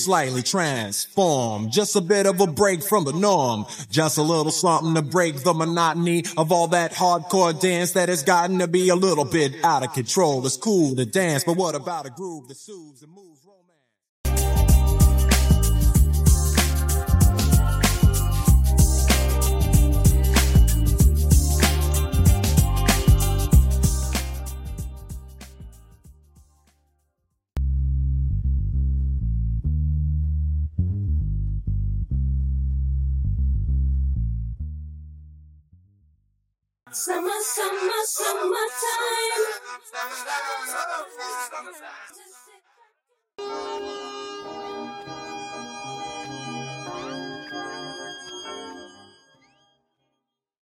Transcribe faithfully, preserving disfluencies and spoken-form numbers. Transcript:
slightly transformed. Just a bit of a break from the norm. Just a little something to break the monotony of all that hardcore dance that has gotten to be a little bit out of control. It's cool to dance, but what about a groove that soothes and moves romance? Summer, summer, summertime.